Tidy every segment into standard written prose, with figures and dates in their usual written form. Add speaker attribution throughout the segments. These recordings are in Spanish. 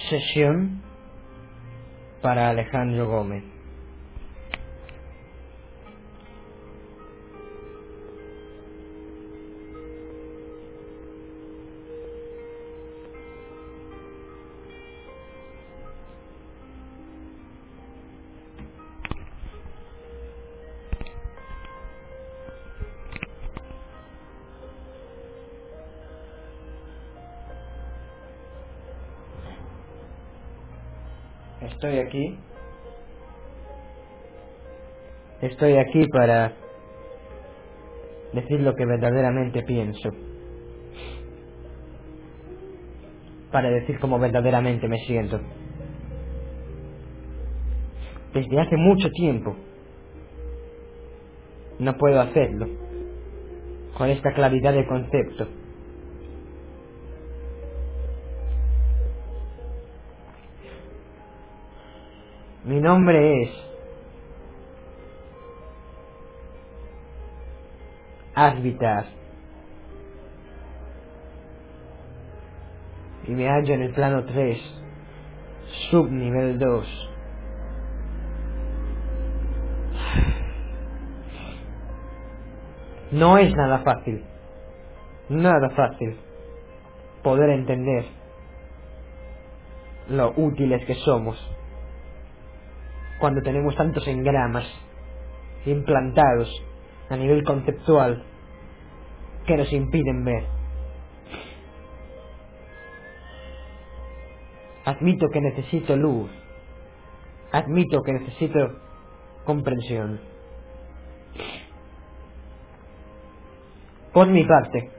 Speaker 1: Sesión para Alejandro Gómez. Estoy aquí para decir lo que verdaderamente pienso, para decir cómo verdaderamente me siento. Desde hace mucho tiempo no puedo hacerlo con esta claridad de concepto. Mi nombre es Asvitar y me hallo en el plano 3, subnivel 2. No es nada fácil poder entender lo útiles que somos cuando tenemos tantos engramas implantados a nivel conceptual que nos impiden ver. Admito que necesito luz, admito que necesito comprensión. Por mi parte,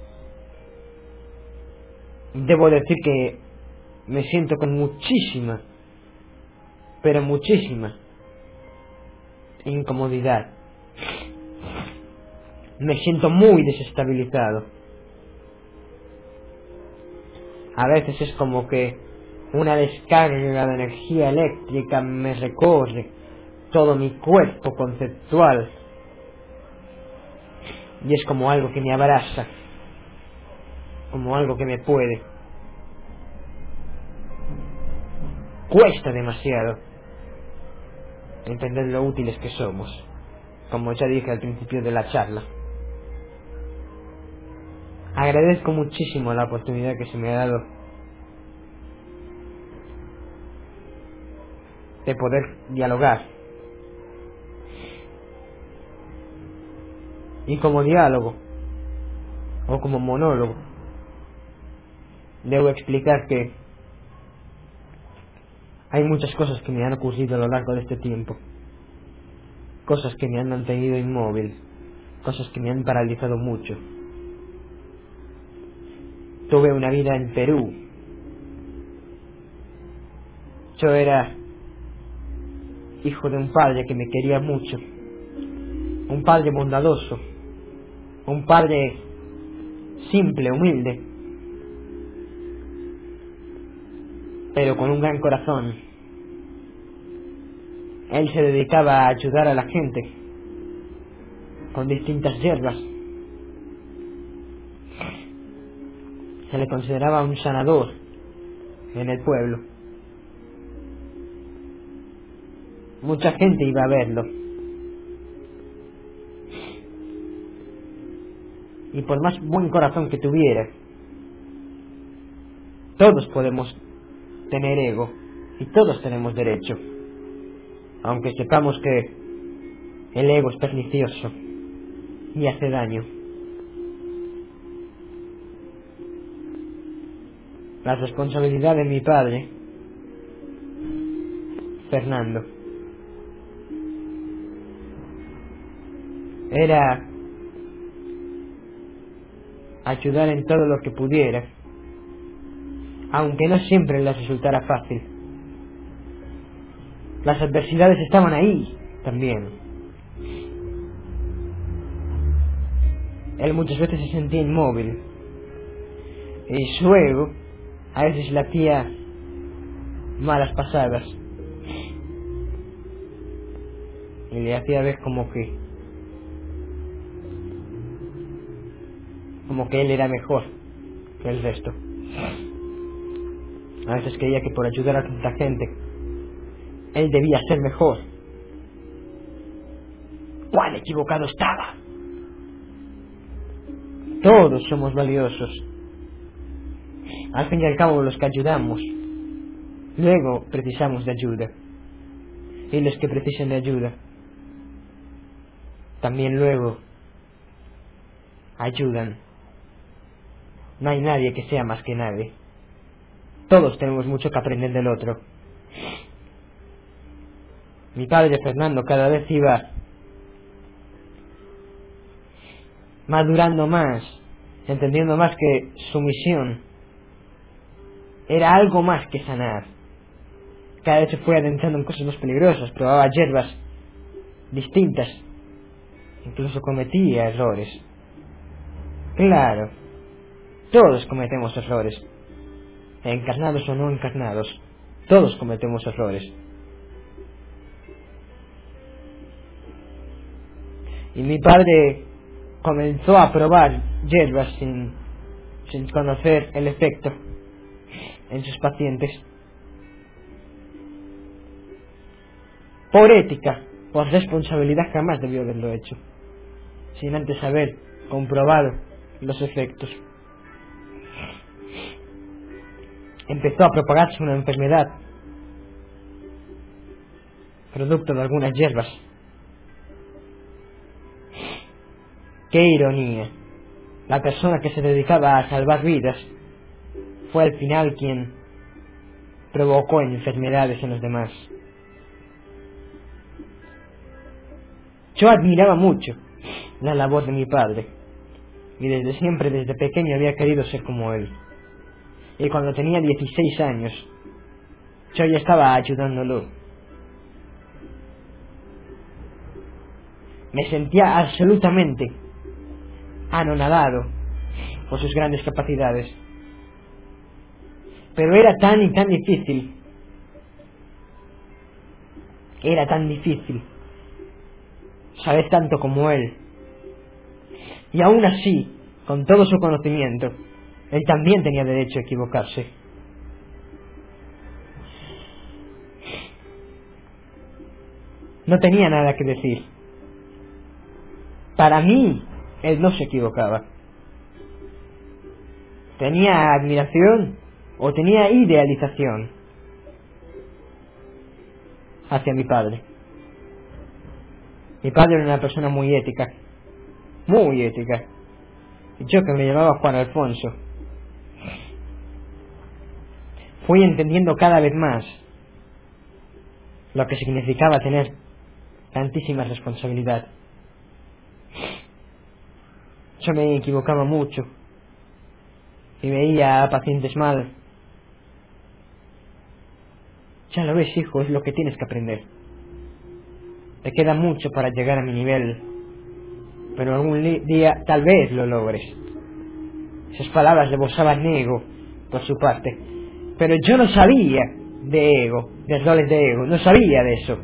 Speaker 1: debo decir que me siento con muchísima, pero muchísima incomodidad. Me siento muy desestabilizado. A veces es como que una descarga de energía eléctrica me recorre todo mi cuerpo conceptual y es como algo que me abraza, como algo que me puede. Cuesta demasiado entender lo útiles que somos, como ya dije al principio de la charla. Agradezco muchísimo la oportunidad que se me ha dado de poder dialogar. Y como diálogo, o como monólogo, debo explicar que hay muchas cosas que me han ocurrido a lo largo de este tiempo. Cosas que me han mantenido inmóvil, cosas que me han paralizado mucho. Tuve una vida en Perú. Yo era hijo de un padre que me quería mucho, un padre bondadoso, un padre simple, humilde, pero con un gran corazón. Él se dedicaba a ayudar a la gente con distintas hierbas. Se le consideraba un sanador en el pueblo. Mucha gente iba a verlo. Y por más buen corazón que tuviera, todos podemos tener ego y todos tenemos derecho, aunque sepamos que el ego es pernicioso y hace daño. La responsabilidad de mi padre, Fernando, era ayudar en todo lo que pudiera, aunque no siempre les resultara fácil. Las adversidades estaban ahí también. Él muchas veces se sentía inmóvil y su ego a veces le hacía malas pasadas y le hacía ver como que él era mejor que el resto. A veces creía que por ayudar a tanta gente, él debía ser mejor. ¡Cuán equivocado estaba! Todos somos valiosos. Al fin y al cabo, los que ayudamos, luego precisamos de ayuda. Y los que precisan de ayuda, también luego ayudan. No hay nadie que sea más que nadie. Todos tenemos mucho que aprender del otro. Mi padre Fernando cada vez iba madurando más, entendiendo más que su misión era algo más que sanar. Cada vez se fue adentrando en cosas más peligrosas, probaba hierbas distintas, incluso cometía errores. Claro, todos cometemos errores, encarnados o no encarnados, todos cometemos errores. Y mi padre comenzó a probar hierbas sin conocer el efecto en sus pacientes. Por ética, por responsabilidad, jamás debió haberlo hecho, sin antes haber comprobado los efectos. Empezó a propagarse una enfermedad, producto de algunas hierbas. ¡Qué ironía! La persona que se dedicaba a salvar vidas fue al final quien provocó enfermedades en los demás. Yo admiraba mucho la labor de mi padre y desde siempre, desde pequeño, había querido ser como él. Y cuando tenía 16 años, yo ya estaba ayudándolo. Me sentía absolutamente anonadado por sus grandes capacidades. Pero era tan y tan difícil. Era tan difícil saber tanto como él. Y aún así, con todo su conocimiento, él también tenía derecho a equivocarse. No tenía nada que decir. Para mí, él no se equivocaba. Tenía admiración o tenía idealización hacia mi padre. Mi padre era una persona muy ética. Muy ética. Y yo, que me llamaba Juan Alfonso, fui entendiendo cada vez más lo que significaba tener tantísima responsabilidad. Yo me equivocaba mucho y veía a pacientes mal. Ya lo ves, hijo, es lo que tienes que aprender. Te queda mucho para llegar a mi nivel, pero algún día tal vez lo logres. Esas palabras rebosaban ego por su parte, pero yo no sabía de ego, de roles de ego, no sabía de eso.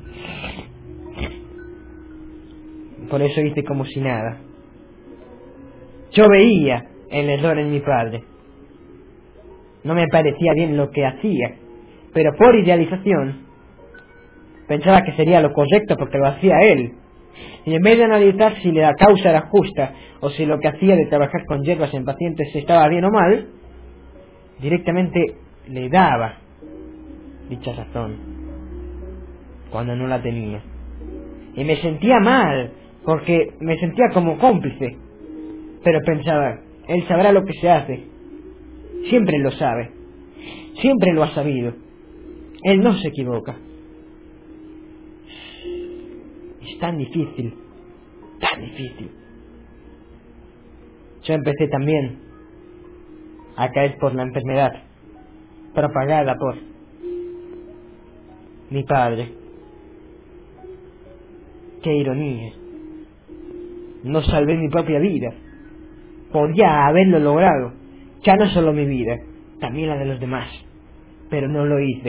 Speaker 1: Por eso hice como si nada. Yo veía el error en mi padre. No me parecía bien lo que hacía, pero por idealización pensaba que sería lo correcto porque lo hacía él. Y en vez de analizar si la causa era justa o si lo que hacía de trabajar con hierbas en pacientes estaba bien o mal, directamente le daba dicha razón cuando no la tenía. Y me sentía mal porque me sentía como cómplice. Pero pensaba, él sabrá lo que se hace. Siempre lo sabe. Siempre lo ha sabido. Él no se equivoca. Es tan difícil. Tan difícil. Yo empecé también a caer por la enfermedad propagada por mi padre. Qué ironía. No salvé mi propia vida. Podría haberlo logrado. Ya no solo mi vida, también la de los demás. Pero no lo hice.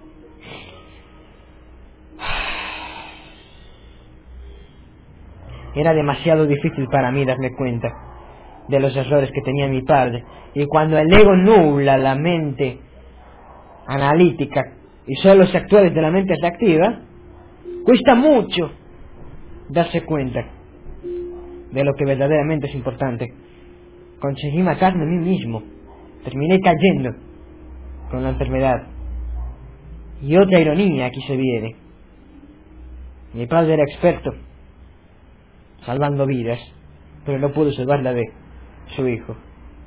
Speaker 1: Era demasiado difícil para mí darme cuenta de los errores que tenía mi padre. Y cuando el ego nubla la mente analítica y solo se actúa desde la mente reactiva, cuesta mucho darse cuenta de lo que verdaderamente es importante. Conseguí matarme a mí mismo, terminé cayendo con la enfermedad. Y otra ironía aquí se viene: mi padre era experto salvando vidas, pero no pudo salvar la de su hijo.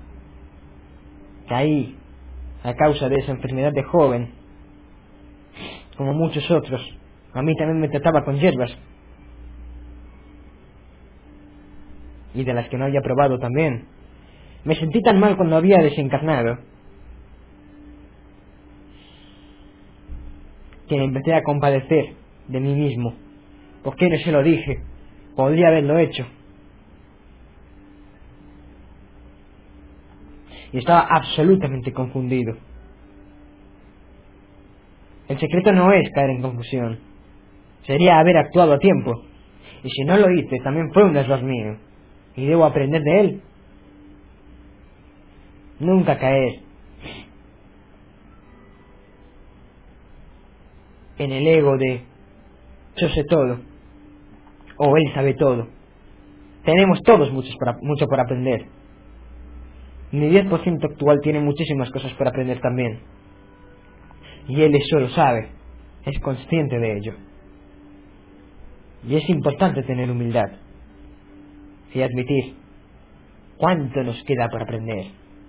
Speaker 1: Caí a causa de esa enfermedad de joven, como muchos otros. A mí también me trataba con hierbas, y de las que no había probado también. Me sentí tan mal cuando había desencarnado que me empecé a compadecer de mí mismo. ¿Por qué no se lo dije? Podría haberlo hecho. Y estaba absolutamente confundido. El secreto no es caer en confusión, sería haber actuado a tiempo. Y si no lo hice, también fue un error mío, y debo aprender de él. Nunca caer en el ego de yo sé todo, o él sabe todo. Tenemos todos mucho por aprender. Mi 10% actual tiene muchísimas cosas por aprender también. Y él eso lo sabe, es consciente de ello. Y es importante tener humildad y admitir cuánto nos queda por aprender.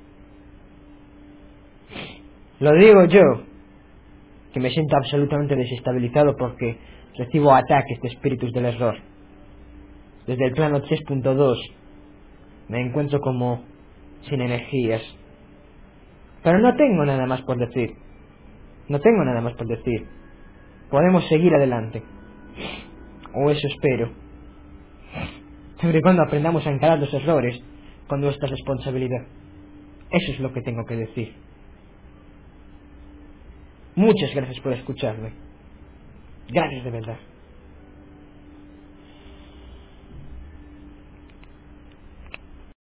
Speaker 1: Lo digo yo, que me siento absolutamente desestabilizado porque recibo ataques de espíritus del error. Desde el plano 3.2 me encuentro como sin energías. Pero no tengo nada más por decir. No tengo nada más por decir. Podemos seguir adelante. O eso espero. Siempre y cuando aprendamos a encarar los errores con nuestra responsabilidad. Eso es lo que tengo que decir. Muchas gracias por escucharme. Gracias de verdad.